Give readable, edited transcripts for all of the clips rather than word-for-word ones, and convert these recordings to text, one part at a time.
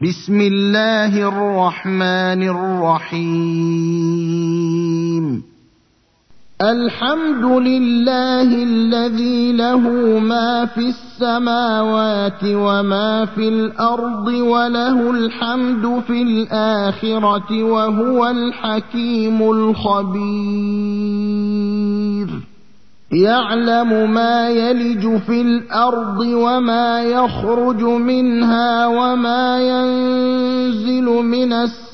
بسم الله الرحمن الرحيم الحمد لله الذي له ما في السماوات وما في الأرض وله الحمد في الآخرة وهو الحكيم الخبير يعلم ما يلج في الأرض وما يخرج منها وما ينزل من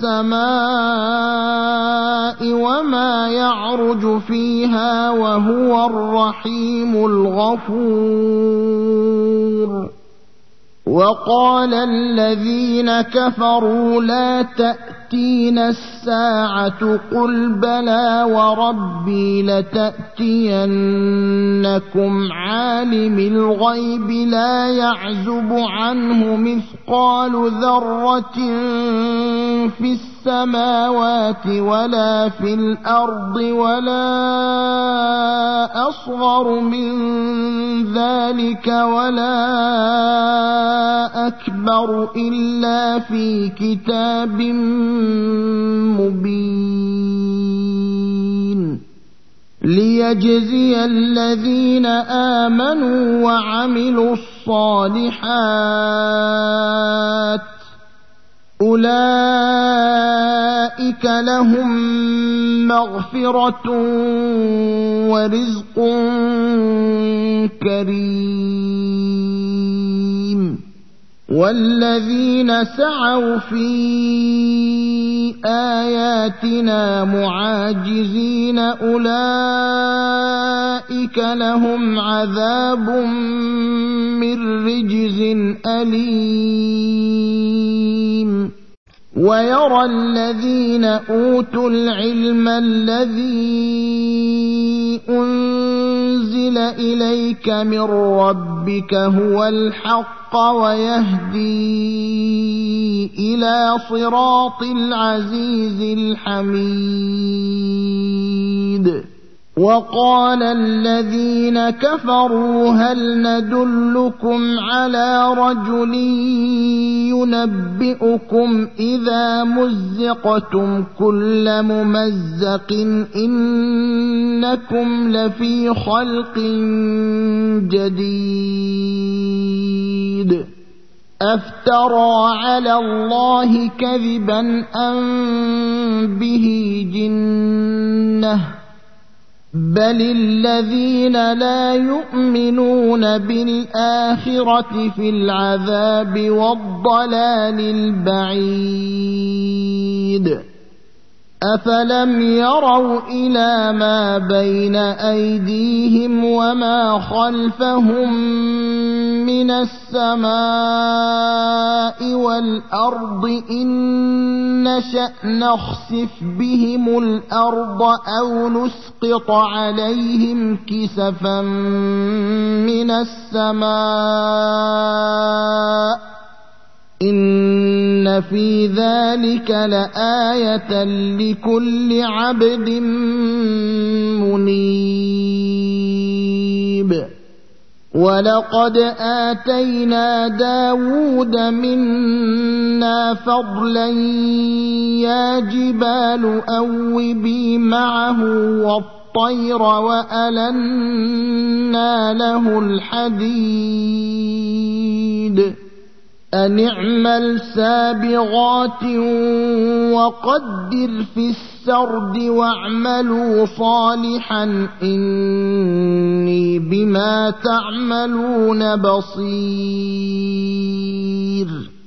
السماء وما يعرج فيها وهو الرحيم الغفور وقال الذين كفروا لا تأتينا الساعة قل بلى وربي لتأتينكم عالم الغيب لا يعزب عنه مثقال ذرة في السماوات ولا في الأرض ولا أصغر من ذلك ولا أكبر إلا في كتاب مبين ليجزي الذين آمنوا وعملوا الصالحات أولئك لهم مغفرة ورزق كريم والذين سعوا في آياتنا معاجزين أولئك لهم عذاب من رجز أليم ويرى الذين أوتوا العلم الذي أنزل إليك من ربك هو الحق ويهدي إلى صراط العزيز الحميد وقال الذين كفروا هل ندلكم على رجل ينبئكم إذا مزقتم كل ممزق إنكم لفي خلق جديد أفترى على الله كذبا أم به جنة بل الذين لا يؤمنون بالآخرة في العذاب والضلال البعيد أفلم يروا إلى ما بين أيديهم وما خلفهم من السماء والأرض إن نشأ نخسف بهم الأرض أو نسقط عليهم كسفا من السماء إن في ذلك لآية لكل عبد منيب ولقد آتينا داود منا فضلا يا جبال أوبي معه والطير وألنا له الحديد أن اعمل سابغات وقدر في السرد واعملوا صالحا إني بما تعملون بصير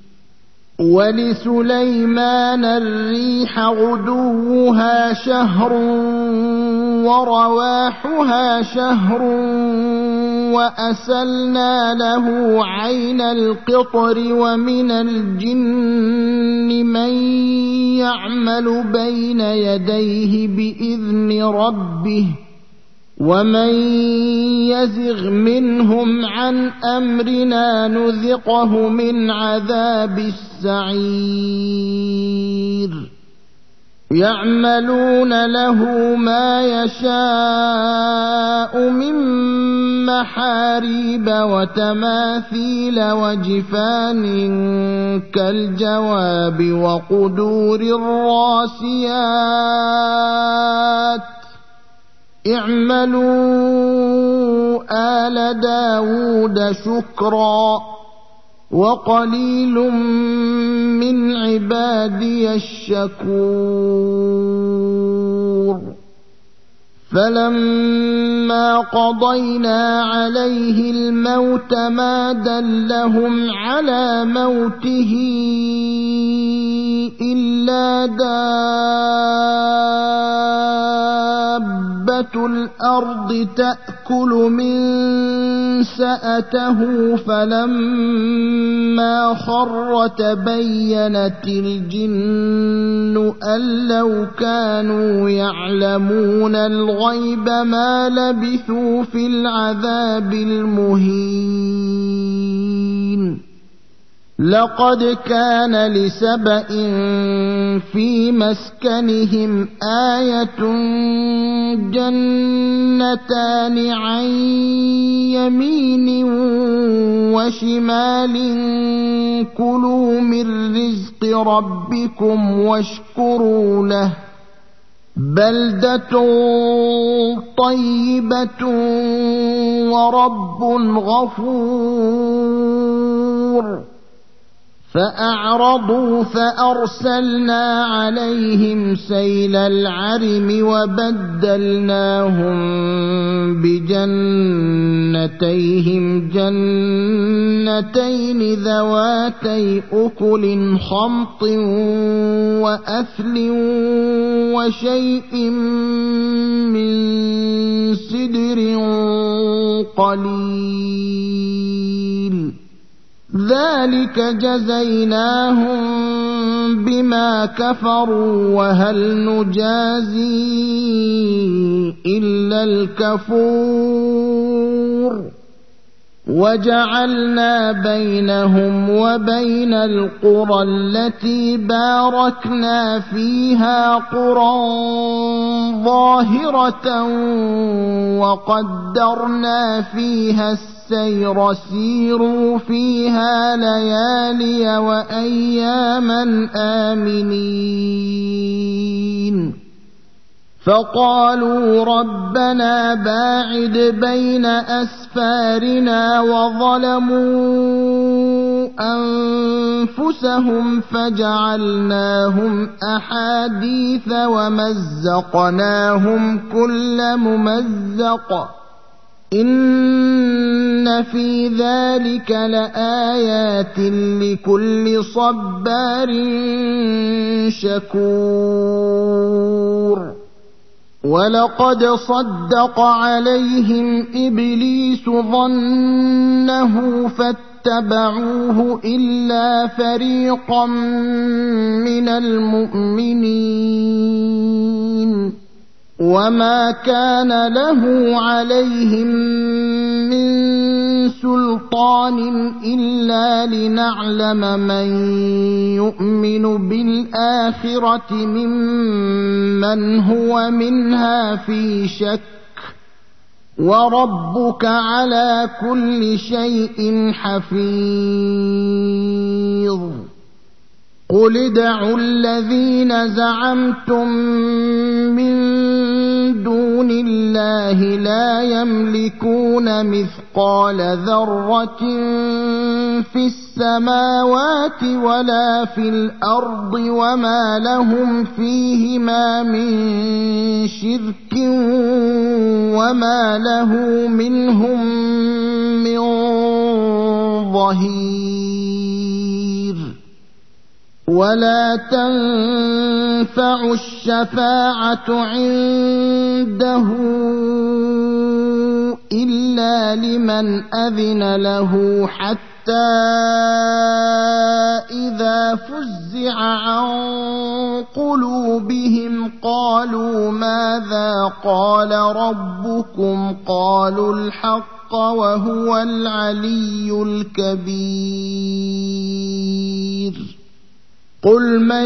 ولسليمان الريح غدوها شهر ورواحها شهر وأسلنا له عين القطر ومن الجن من يعمل بين يديه بإذن ربه ومن يزغ منهم عن أمرنا نذقه من عذاب السعير يعملون له ما يشاء من محاريب وتماثيل وجفان كالجواب وقدور الراسيات اعملوا آل داود شكرا وقليل من عبادي الشكور فلما قضينا عليه الموت ما دلهم على موته إلا دابة الأرض تأكل من سأته فلما خر تبينت الجن أن لو كانوا يعلمون الغيب ما لبثوا في العذاب المهين لقد كان لسبإ في مسكنهم آية جنتان عن يمين وشمال كلوا من رزق ربكم واشكروا له بلدة طيبة ورب غفور فأعرضوا فأرسلنا عليهم سيل العرم وبدلناهم بجنتيهم جنتين ذواتي أكل خمط وأثل وشيء من سدر قليل ذلك جزيناهم بما كفروا وهل نجازي إلا الكفور وجعلنا بينهم وبين القرى التي باركنا فيها قرى ظاهرة وقدرنا فيها السير سيروا فيها ليالي وأياما آمنين فقالوا ربنا باعد بين أسفارنا وظلموا أنفسهم فجعلناهم أحاديث ومزقناهم كل ممزق إن في ذلك لآيات لكل صبار شكور ولقد صدق عليهم إبليس ظنه فاتبعوه إلا فريقا من المؤمنين وما كان له عليهم من سلطان إلا لنعلم من يؤمن بالآخرة ممن هو منها في شك وربك على كل شيء حفيظ قل ادعوا الذين زعمتم من دون الله لا يملكون مثقال ذرة في السماوات ولا في الأرض وما لهم فيهما من شرك وما له منهم من ظهير ولا تنفع الشفاعة عنده إلا لمن أذن له حتى إذا فزع عن قلوبهم قالوا ماذا قال ربكم قالوا الحق وهو العلي الكبير قل من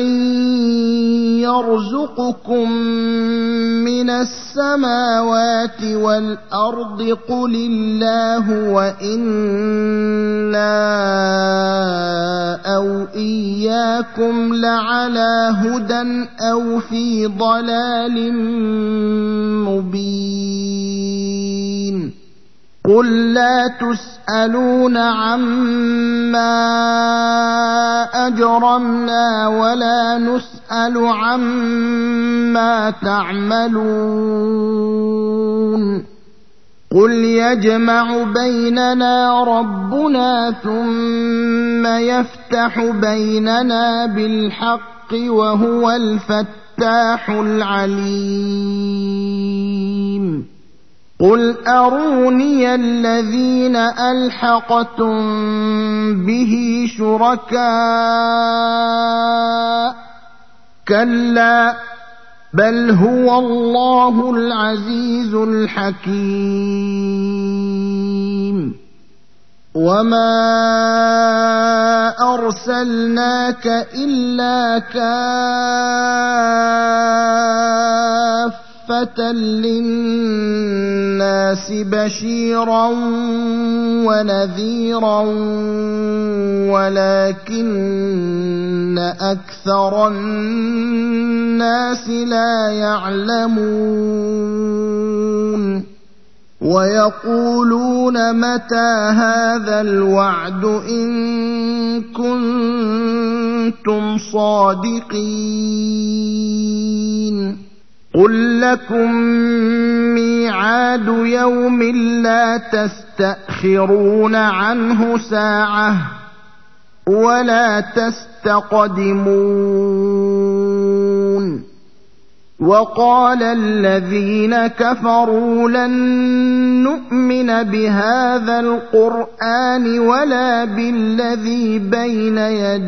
يرزقكم من السماوات والأرض قل الله وإنا أو إياكم لعلى هدى أو في ضلال مبين قل لا تسألون عما أجرمنا ولا نسأل عما تعملون قل يجمع بيننا ربنا ثم يفتح بيننا بالحق وهو الفتاح العليم قل أروني الذين ألحقتم به شركاء كلا بل هو الله العزيز الحكيم وما أرسلناك إلا كافة للناس بشيرا ونذيرا ولكن أكثر الناس لا يعلمون ويقولون متى هذا الوعد إن كنتم صادقين قل لكم ميعاد يوم لا تستأخرون عنه ساعة ولا تستقدمون وقال الذين كفروا لن نؤمن بهذا القرآن ولا بالذي بين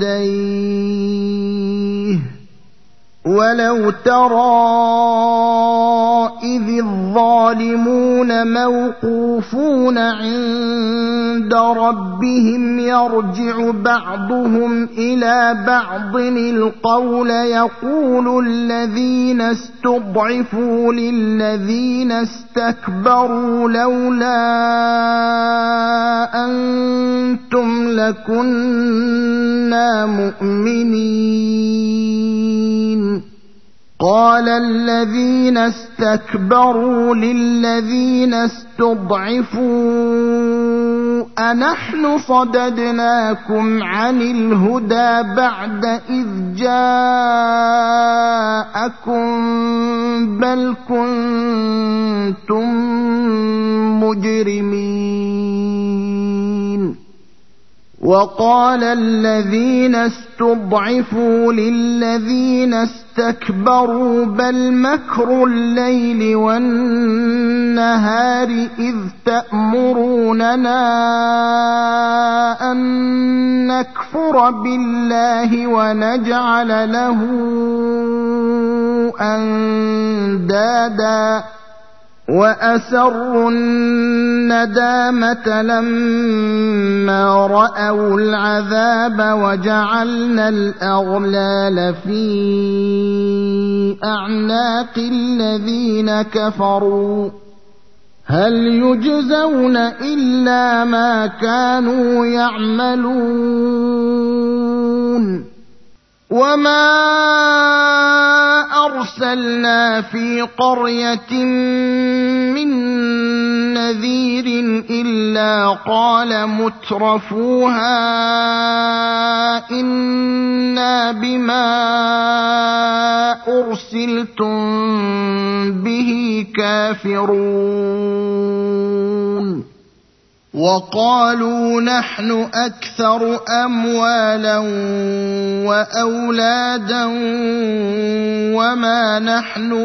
يديه ولو ترى إذ الظالمون موقوفون عند ربهم يرجع بعضهم إلى بعض القول يقول الذين استضعفوا للذين استكبروا لولا أنتم لكنا مؤمنين قال الذين استكبروا للذين استضعفوا أنحن صددناكم عن الهدى بعد إذ جاءكم بل كنتم مجرمين وقال الذين استضعفوا للذين استكبروا بل مكر الليل والنهار إذ تأمروننا أن نكفر بالله ونجعل له أندادا وأسروا الندامة لما رأوا العذاب وجعلنا الأغلال في أعناق الذين كفروا هل يجزون إلا ما كانوا يعملون وما أرسلنا في قرية من نذير إلا قال مترفوها إنا بما أرسلتم به كافرون وقالوا نحن أكثر أموالا وأولادا وما نحن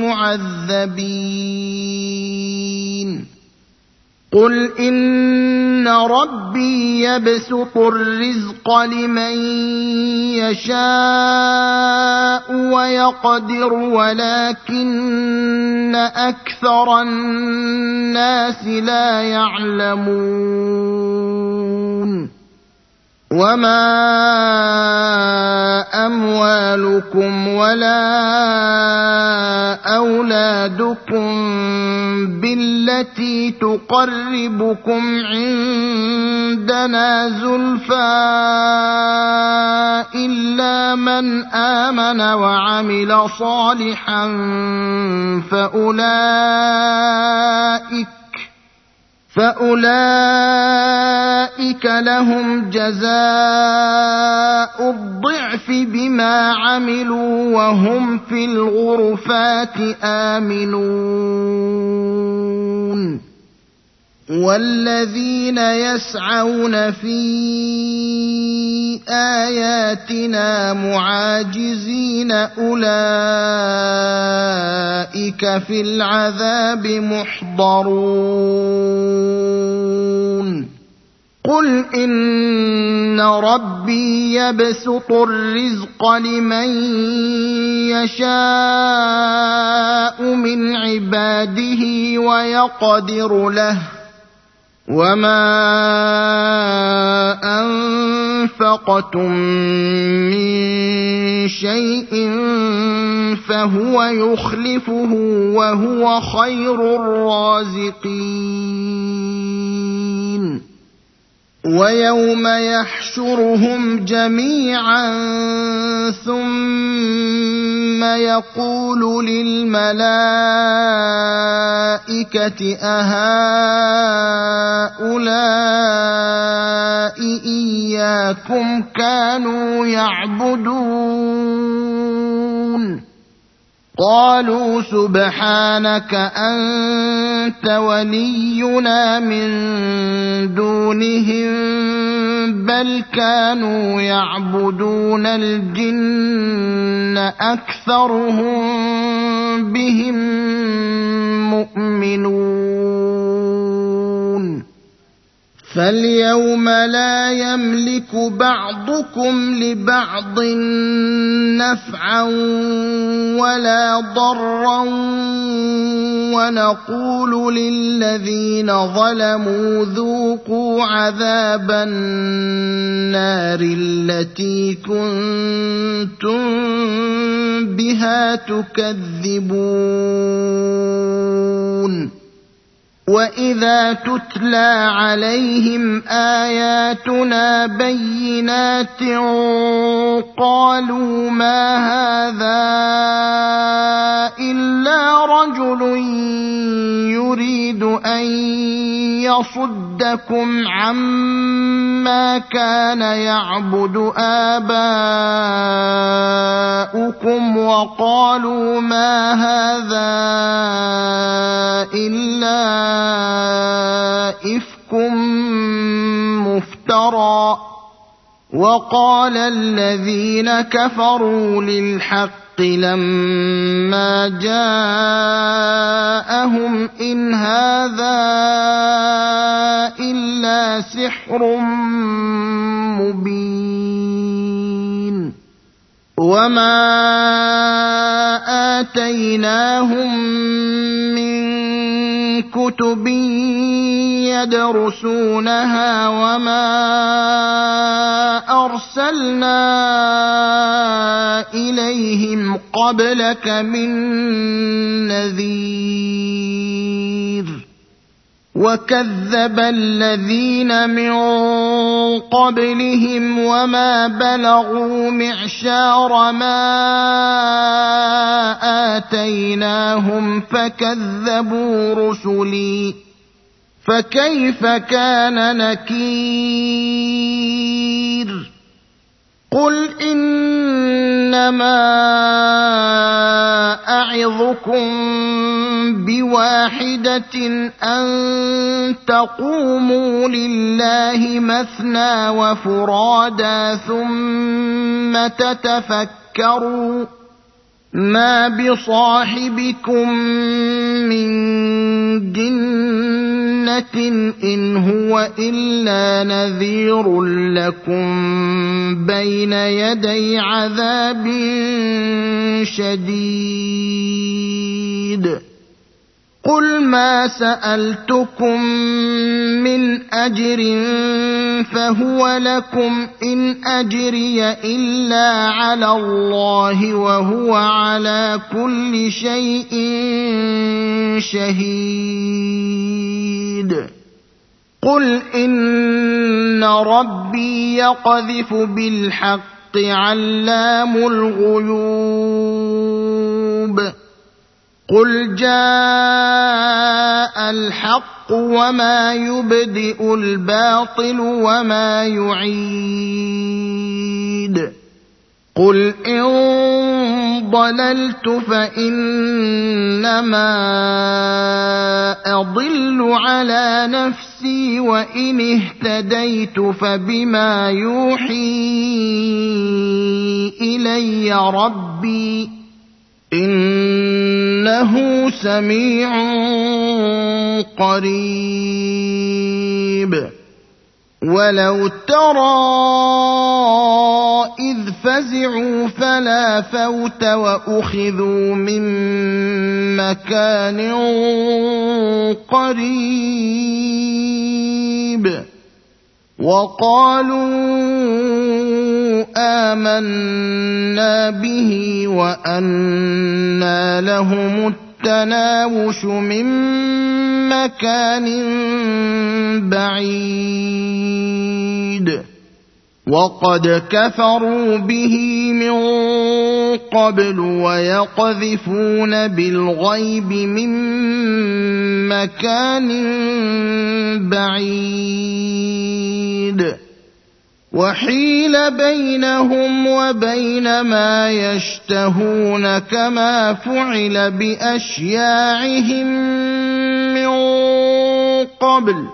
بمعذبين قل إن ربي يبسط الرزق لمن يشاء ويقدر ولكن أكثر الناس لا يعلمون وما أموالكم ولا أولادكم بالتي تقربكم عندنا زلفى إلا من آمن وعمل صالحا فأولئك لهم جزاء الضعف بما عملوا وهم في الغرفات آمنون والذين يسعون في آياتنا معاجزين أولئك في العذاب محضرون قل إن ربي يبسط الرزق لمن يشاء من عباده ويقدر له وما أنفقتم من شيء فهو يخلفه وهو خير الرازقين ويوم يحشرهم جميعا ثم يقول للملائكة أهؤلاء إياكم كانوا يعبدون قالوا سبحانك أنت ولينا من دونهم بل كانوا يعبدون الجن أكثرهم بهم مؤمنون فاليوم لا يملك بعضكم لبعض نفعا ولا ضرا ونقول للذين ظلموا ذوقوا عذاب النار التي كنتم بها تكذبون وإذا تتلى عليهم آياتنا بينات قالوا ما هذا إلا رجل يريد أن يصدكم عما كان يعبد آباؤكم وقالوا ما هذا إلا إفك مفترى وقال الذين كفروا للحق لما جاءهم إن هذا إلا سحر مبين وما آتيناهم من كتب يدرسونها وما أرسلنا إليهم قبلك من نذير وكذب الذين من قبلهم وما بلغوا معشار ما آتيناهم فكذبوا رسلي فكيف كان نكير قل إنما أعظكم بواحدة أن تقوموا لله مثنى وفرادا ثم تتفكروا ما بصاحبكم من جنة إن هو إلا نذير لكم بين يدي عذاب شديد قل ما سألتكم من أجر فهو لكم إن أجري إلا على الله وهو على كل شيء شهيد قل إن ربي يقذف بالحق علام الغيوب قل جاء الحق وما يبدئ الباطل وما يعيد قل إن ضللت فإنما أضل على نفسي وإن اهتديت فبما يوحي إلي ربي إنه سميع قريب ولو ترى إذ فزعوا فلا فوت وأخذوا من مكان قريب وقالوا آمنا به وأنى لهم التناوش من مكان بعيد وقد كفروا به من قبل ويقذفون بالغيب من مكان بعيد وحيل بينهم وبين ما يشتهون كما فعل بأشياعهم من قبل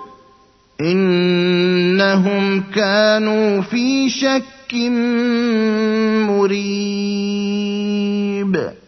إنهم كانوا في شك مريب